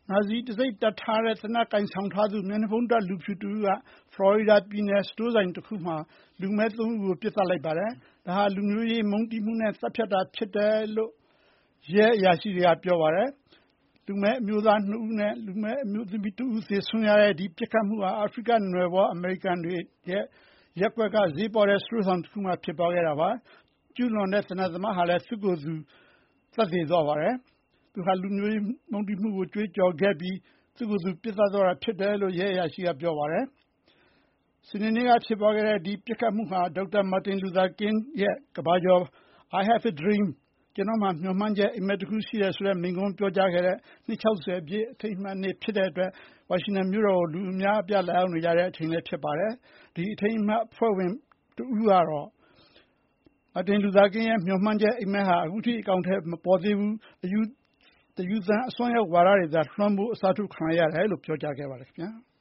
နာဇီတစိတ်တပ်ထားတဲ့သေနတ်ကိုင်ဆောင်ထားသူမျက်နှာဖုံးတပ်လူဖြူတဦးကဖလော်ရီဒါပြည်နယ်စတိုးဆိုင်တစ်ခုမှာလူမည်း3ဦးကိုပစ်သတ်လိုက်ပါတယ်။ဒါဟာလူမျိုးရေးမုန်းတီးမှုနဲ့သတ်ဖြတ်တာဖြစ်တယ်လို့ရဲအရာရှိတွေကပြောပါတယ်။လူမည်းအမျိုးသား2ဦးနဲ့လူမည်းအမျိုးသမီး2ဦးသေဆုံးရတဲ့ဒီပစ်ခတ်မှုဟာအာဖရိကနွယ်ဖွားအမေရိကန်တွေရဲ့ရက်ကွက်ကဈေးပေါ်တဲ့စတိုးဆိုင်တစ်ခုမှာဖြစ်ပွားခဲ့တာပါ။ကျူးလွန်တဲ့သေနတ်သမားဟာလည်းသူ့ကိုယ်သူသတ်သေသွားပါတယ်။သူဟာလူမျိုးရေးမုန်းတီးမှုကိုကြွေးကြော်ခဲ့ပြီးသူ့ကိုယ်သူပစ်သတ်သွားတာဖြစ်တယ်လို့ရဲအရာရှိကပြောပါတယ်။စနေနေ့ကဖြစ်ပွားခဲ့တဲ့ဒီပစ်ခတ်မှုဟာဒေါက်တာမာတင်လူသာကင်းရဲ့ကမ္ဘာကျော် I have a dream ကျွန်တော်မှာမျှော်မှန်းချက်အိပ်မက်တစ်ခုရှိတယ်ဆိုတဲ့မိန့်ခွန်းပြောကြားခဲ့တဲ့နှစ်60ပြည့်အထိမ်းအမှတ်နေ့ဖြစ်တဲ့အတွက်ဝါရှင်တန်မြို့တော်ကိုလူအများအပြားလာရောက်နေကြတဲ့အချိန်လည်းဖြစ်ပါတယ်။ဒီအထိမ်းအမှတ်အဖွဲ့ဝင်တဦးကတော့မာတင်လူသာကင်းရဲ့မျှော်မှန်းချက်အိပ်မက်ဟာအခုထိအကောင်အထည်မပေါ်သေးဘူး။တယူသန်အစွန်းရောက်ဝါဒတွေသာလွှမ်းမိုးအစားထိုးခံလိုက်ရတယ်လို့ပြောကြားခဲ့ပါတယ်ခင်ဗျာ။